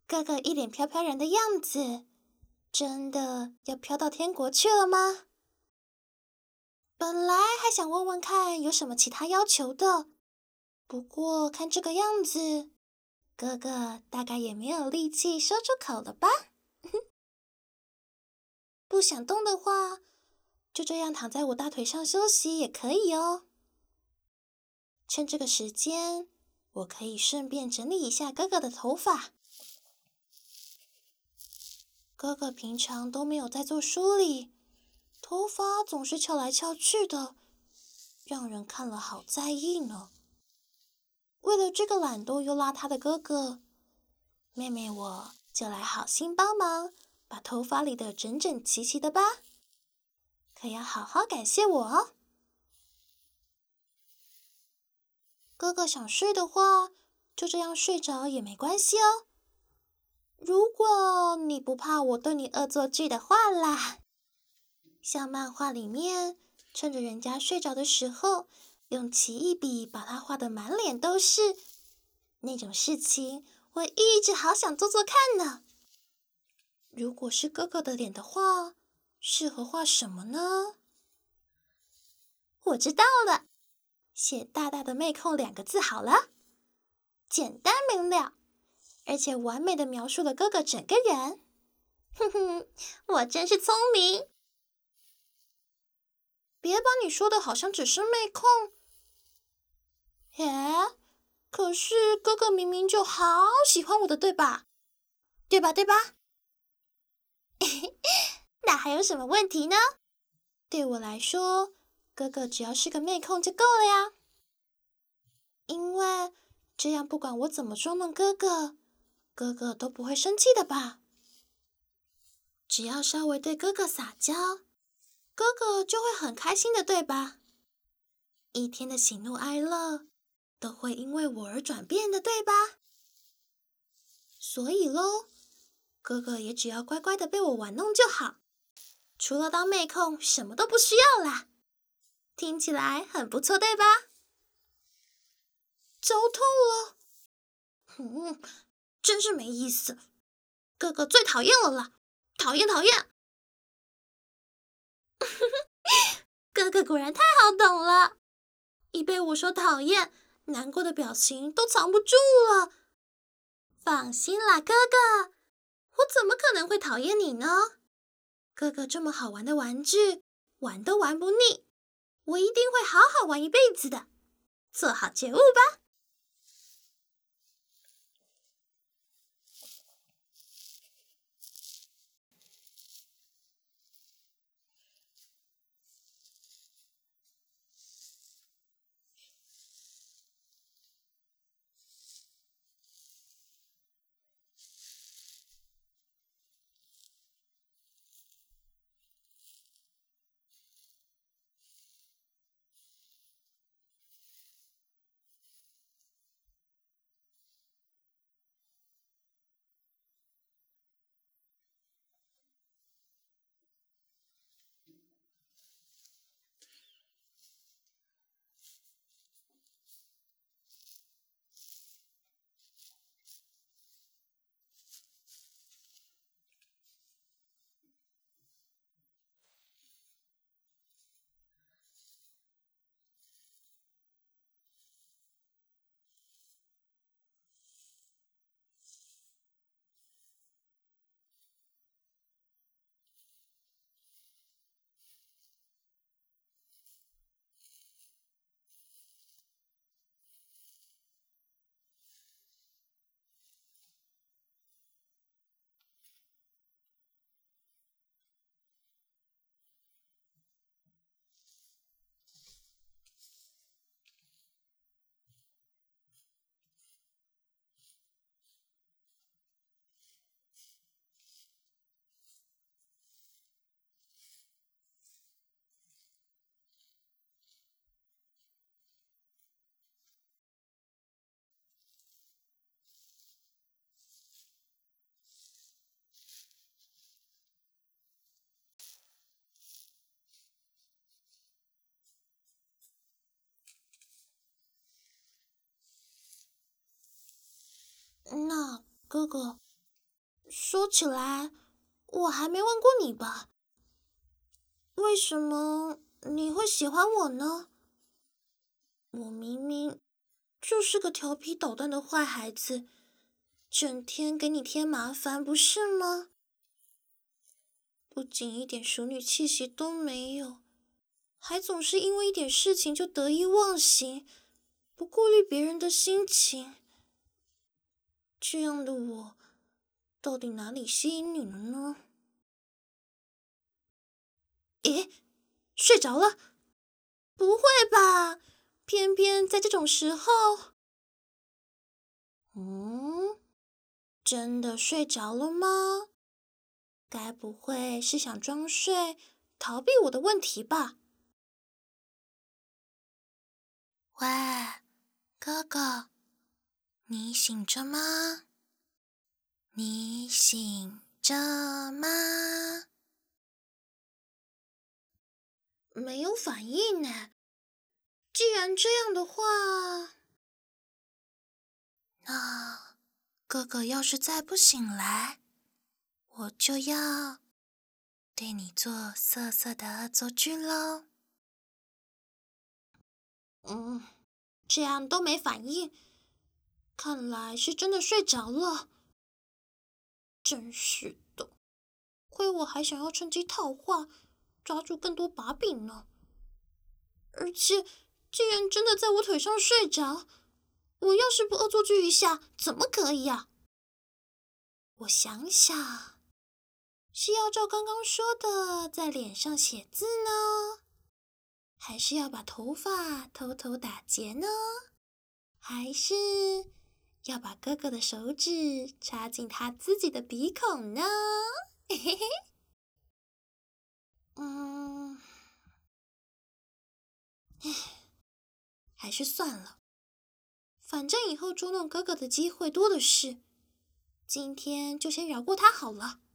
哥哥一脸飘飘然的样子，真的要飘到天国去了吗？本来还想问问看有什么其他要求的，不过看这个样子，哥哥大概也没有力气说出口了吧？不想动的话，就这样躺在我大腿上休息也可以哦。趁这个时间，我可以顺便整理一下哥哥的头发。哥哥平常都没有在做梳理，头发总是翘来翘去的，让人看了好在意呢。为了这个懒惰又邋遢的哥哥，妹妹我就来好心帮忙，把头发理得整整齐齐的吧。可要好好感谢我哦。哥哥想睡的话，就这样睡着也没关系哦。如果你不怕我对你恶作剧的话啦，像漫画里面，趁着人家睡着的时候，用奇异笔把他画得满脸都是，那种事情我一直好想做做看呢。如果是哥哥的脸的话，适合画什么呢？我知道了，写大大的妹控2个字好了，简单明了，而且完美的描述了哥哥整个人。哼哼，我真是聪明。别把你说的好像只是妹控。可是哥哥明明就好喜欢我的，对吧？对吧？那还有什么问题呢？对我来说，哥哥只要是个妹控就够了呀。因为这样不管我怎么捉弄哥哥，哥哥都不会生气的吧？只要稍微对哥哥撒娇，哥哥就会很开心的，对吧？一天的喜怒哀乐都会因为我而转变的，对吧？所以咯，哥哥也只要乖乖的被我玩弄就好，除了当妹控，什么都不需要啦。听起来很不错，对吧？糟透了！真是没意思。哥哥最讨厌了啦，讨厌！哥哥果然太好懂了，一被我说讨厌，难过的表情都藏不住了。放心啦，哥哥，我怎么可能会讨厌你呢？哥哥这么好玩的玩具，玩都玩不腻，我一定会好好玩一辈子的。做好觉悟吧。那哥哥， 说起来，我还没问过你吧？为什么你会喜欢我呢？我明明就是个调皮捣蛋的坏孩子，整天给你添麻烦，不是吗？不仅一点淑女气息都没有，还总是因为一点事情就得意忘形，不顾虑别人的心情。这样的我，到底哪里吸引你了呢？诶，睡着了？不会吧？偏偏在这种时候……嗯，真的睡着了吗？该不会是想装睡，逃避我的问题吧？喂，哥哥，你醒着吗？你醒着吗？没有反应呢。既然这样的话，那哥哥要是再不醒来，我就要对你做色色的恶作剧喽。这样都没反应，看来是真的睡着了。真是的，亏我还想要趁机套话，抓住更多把柄呢。而且，既然真的在我腿上睡着，我要是不恶作剧一下，怎么可以啊？我想想，是要照刚刚说的在脸上写字呢，还是要把头发偷偷打结呢？还是要把哥哥的手指插进他自己的鼻孔呢？嘿嘿嘿。嗯，还是算了，反正以后捉弄哥哥的机会多的是，今天就先饶过他好了。